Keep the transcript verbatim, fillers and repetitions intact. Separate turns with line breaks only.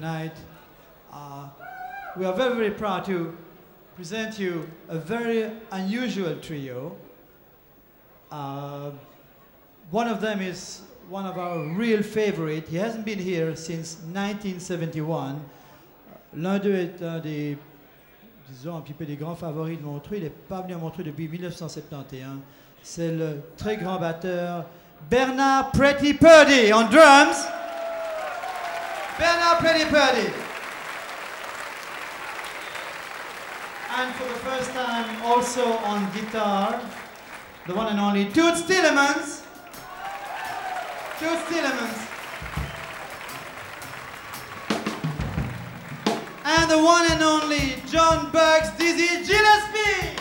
tonight. Uh, we are very, very proud to present you a very unusual trio. Uh, one of them is one of our real favorite. He hasn't been here since nineteen seventy-one. L'un d'eux est un des, disons, un petit peu des grands favoris de Montreux. Il n'est pas venu à Montreux depuis mille neuf cent soixante et onze. C'est le très grand batteur Bernard Pretty Purdy on drums. Bernard Pretty Purdy. And for the first time also on guitar, the one and only Toots Tillemans. Toots Tillemans. And the one and only John Bucks Dizzy Gillespie.